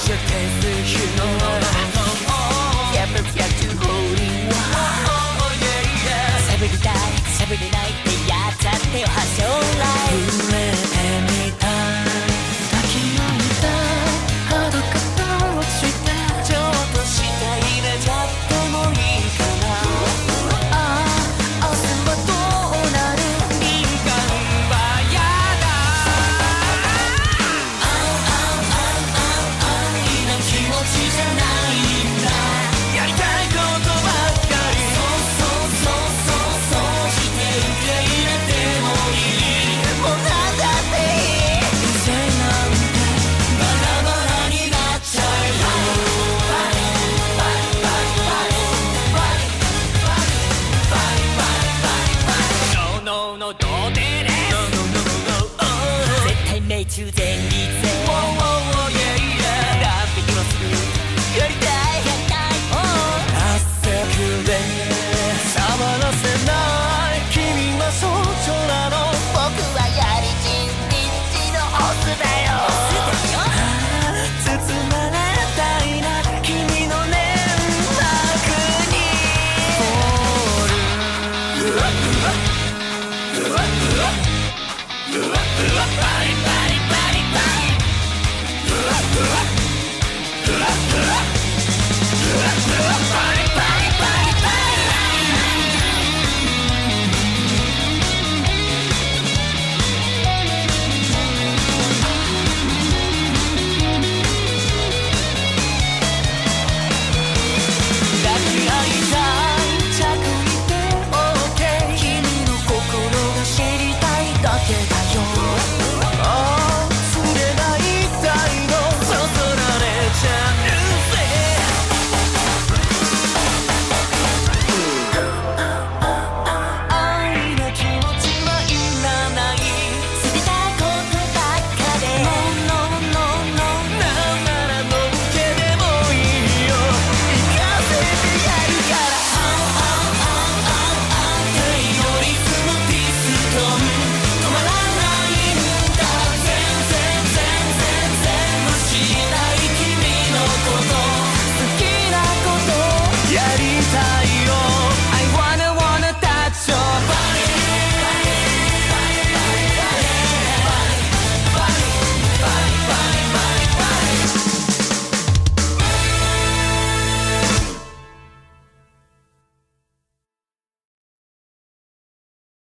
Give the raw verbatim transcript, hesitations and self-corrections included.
your dance you know Yeah, but you have to hold it Every night, every night でやっちゃってよ発祥ライフ夢みたい抱き合った裸と落ちてちょっとした入れちゃってもいいかなああ明日はどうなる敏感はやだあああああいな気持ちじゃないんだやりたいことばっかりそうそうそうそうそうして受け入れてもいいもうなんだっていい人生なんてバラバラになっちゃうよNo, no, no, どうでね No, no, no, no, no 絶対命中全率